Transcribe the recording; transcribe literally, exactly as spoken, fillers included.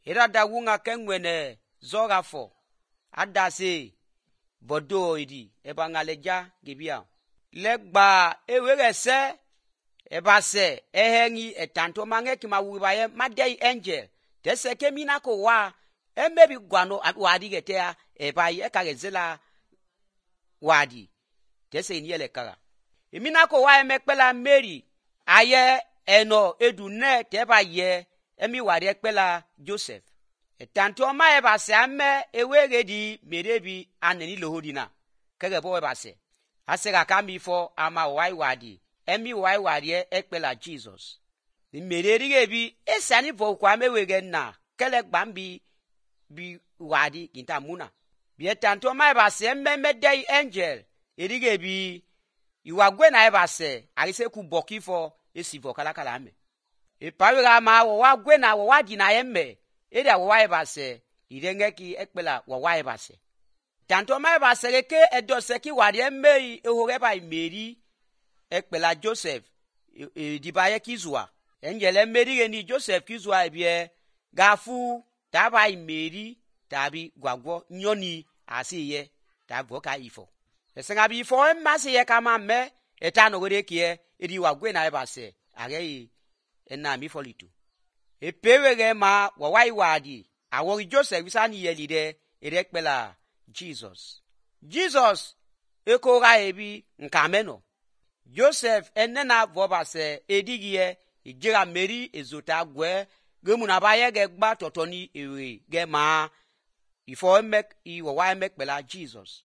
Era da wunga kengwene zoga fo. Adase bodo idi eba ngaleja gibia. Legba ewege se eba se ehengi etanto mange kima wibaye madei angel. Dese kemina ko wa emebi gwano wadi getea eba ye kagezela wadi. Dese iniele kaga. Imina ko wa emekpela Mary aye eno edune teba ye emi wadi ekpela Joseph. Etanto ma eba se ame ewege di merebi aneni lohodina. Kege bo eba se. Asega kami fo ama wai wadi. Emi wai wadi ekpela Jesus. Mereri gebi esani vo kwa mewege na. Kele bambi bi wadi kinta muna. Bi etanto ma eba se eme medei angel. Erige bi iwagwe na eba se arise ku boki fo esi vo kala kala ame. E pawega ma wo wagwe na wo wadi na eme. Eda wo wa eba se irenge ki ekpela wo wa eba se. Tanto ma eba se ke edo se ki wadi eme ehoge ba Mary ekpela Joseph e, e, dibaye kizwa. Engele Mary geni Joseph kizwa ebie gafu taba Mary tabi gwagwo nyoni asiye tabo ka ifo. Esenga bi ifo emase ye kama me etano gode kie edi wagwe na eba se agei ena mi folitu. Epewege ma wawai wadi awori Joseph isani yelide erekpela Jesus. Jesus ekoga ebi nkameno. Joseph enena voba se edigie ijira Mary ezota gwe gemuna baye ge gba totoni ewe ge ma ifo emek i wawai emekpela Jesus.